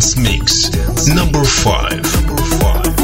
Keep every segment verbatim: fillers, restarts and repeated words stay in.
Dance Mix number five. Number five.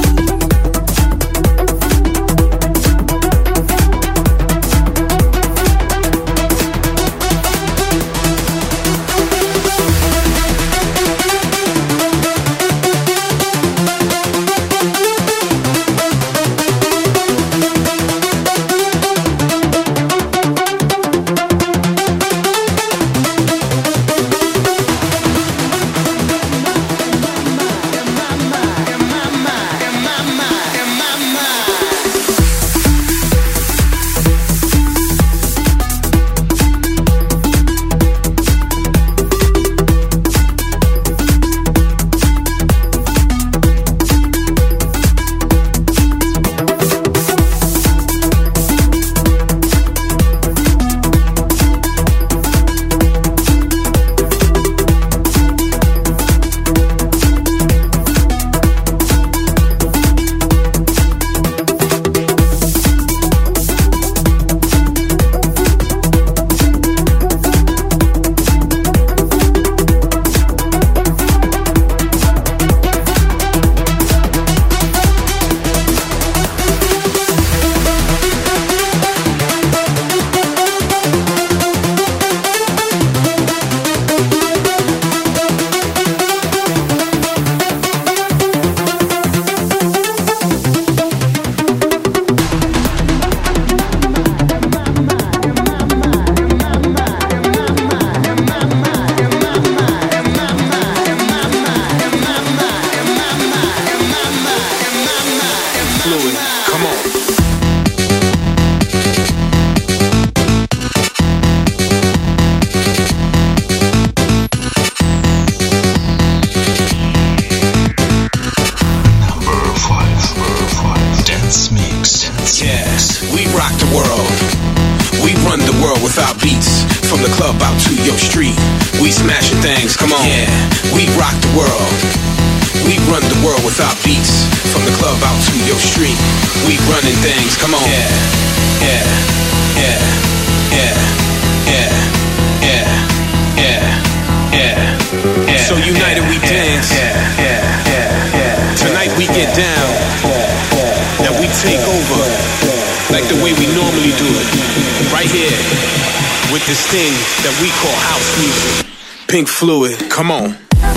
This thing that we call house music. Pink Fluid, come on.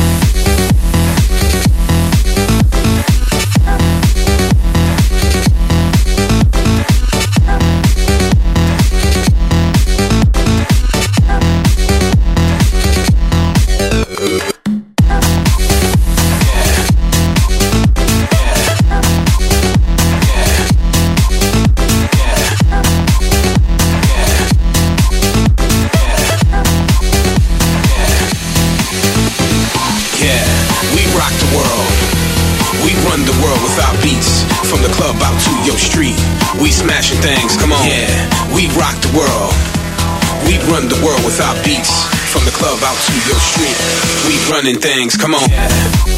Running things, come on. Yeah.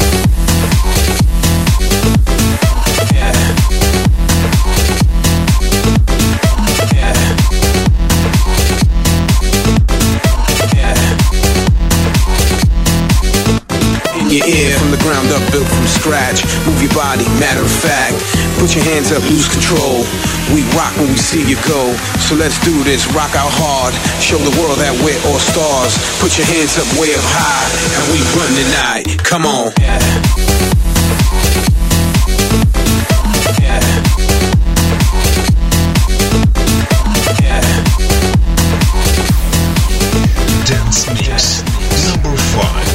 Your ear from the ground up, built from scratch. Move your body, matter of fact. Put your hands up, lose control. We rock when we see you go. So let's do this, rock out hard. Show the world that we're all stars. Put your hands up way up high, and we run tonight. Come on. Yeah. Dance Mix number five.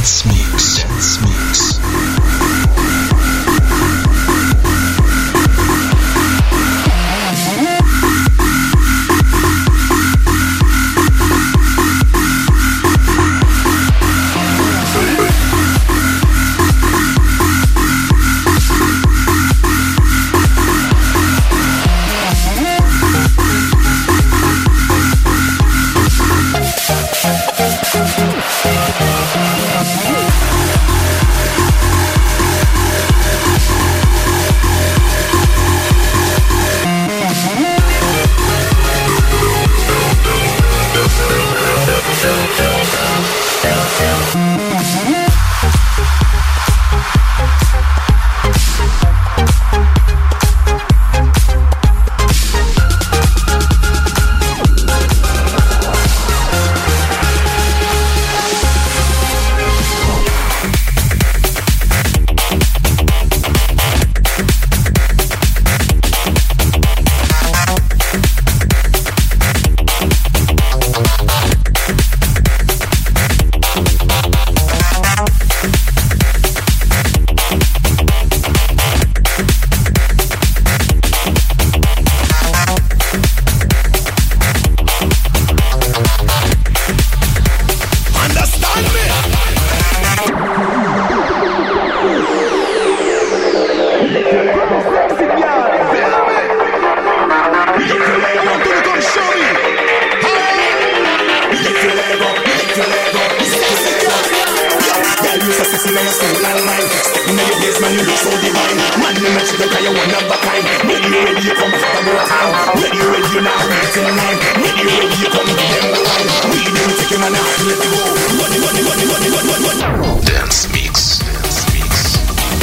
Dance Mix. Dance Mix. Dance Mix. Dance Mix.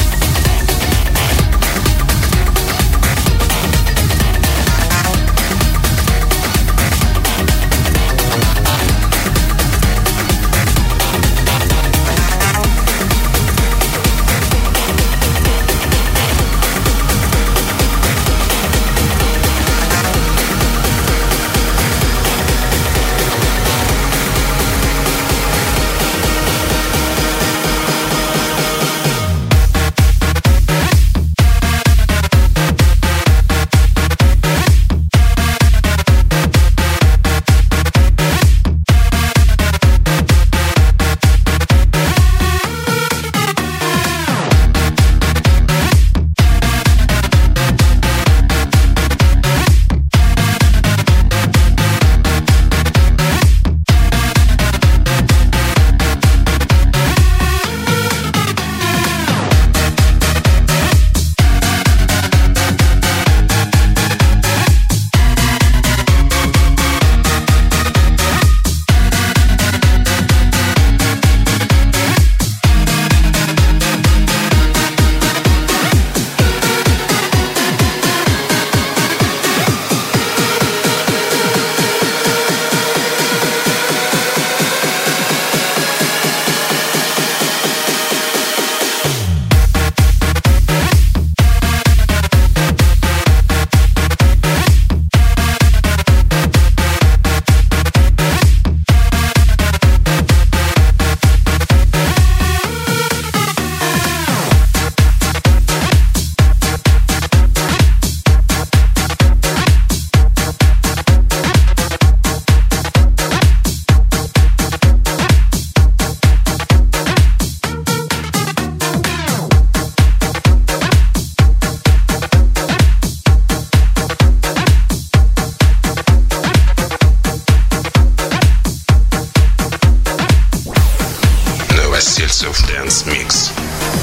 Of Dance Mix.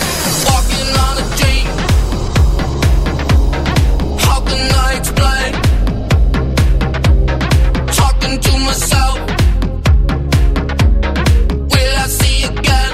Walking on a dream. How can I explain? Talking to myself. Will I see again?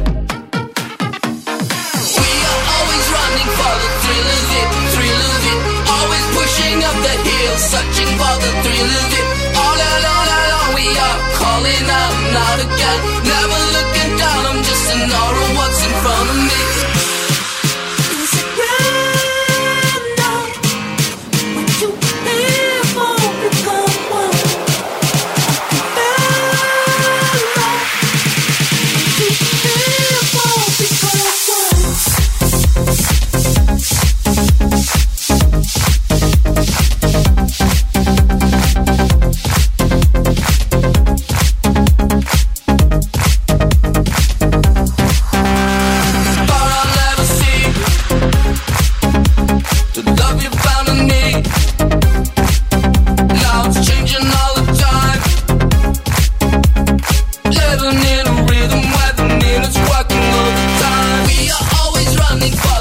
We are always running for the thrill of it, thrill of it. Always pushing up the hill, searching for the thrill of it. All along, all along, we are calling out and out again. Never looking down, I'm just an aura of what's in front of me. Is it right now? What you here for? Become one. You moving in a rhythm where the minutes working all the time. We are always running for